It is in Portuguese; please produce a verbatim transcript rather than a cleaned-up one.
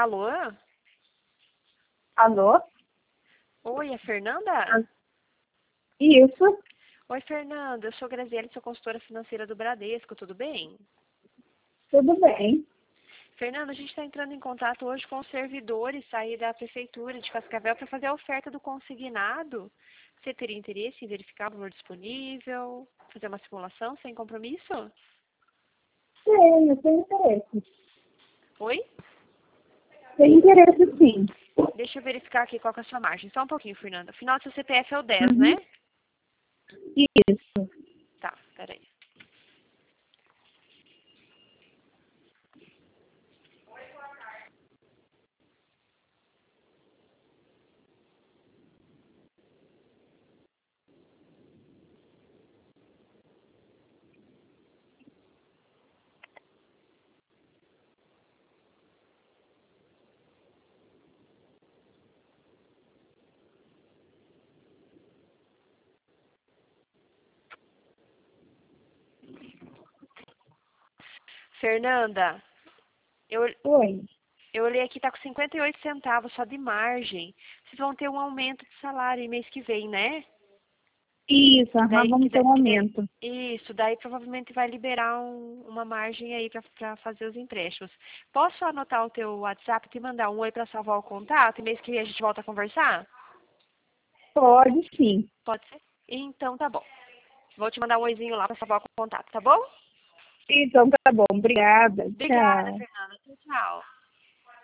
Alô? Alô? Oi, é Fernanda? Ah, Isso, Oi, Fernanda. Eu sou Graziele, sou consultora financeira do Bradesco, tudo bem? tudo bem. Fernanda, a gente está entrando em contato hoje com os servidores aí da Prefeitura de Cascavel para fazer a oferta do consignado. Você teria interesse em verificar o valor disponível, fazer uma simulação sem compromisso? Tenho, tenho interesse. Oi? Tenho interesse, sim. Deixa eu verificar aqui qual que é a sua margem. Só um pouquinho, Fernanda. O final do seu C P F é o dez, né? Uhum. Isso. Tá, peraí. Fernanda, eu, Oi. eu olhei aqui, tá com cinquenta e oito centavos só de margem. Vocês vão ter um aumento de salário em mês que vem, né? Isso, Que aham, daí, que vamos ter daí, um que daí- aumento. isso, daí provavelmente vai liberar um- uma margem aí para fazer os empréstimos. Posso anotar o teu WhatsApp e te mandar um oi para salvar o contato? E mês que vem a gente volta a conversar? Pode, sim. Pode ser? Então tá bom. Vou te mandar um oizinho lá para salvar o contato, tá bom? Então tá bom, obrigada. Obrigada, Tchau. Fernanda. Tchau, tchau.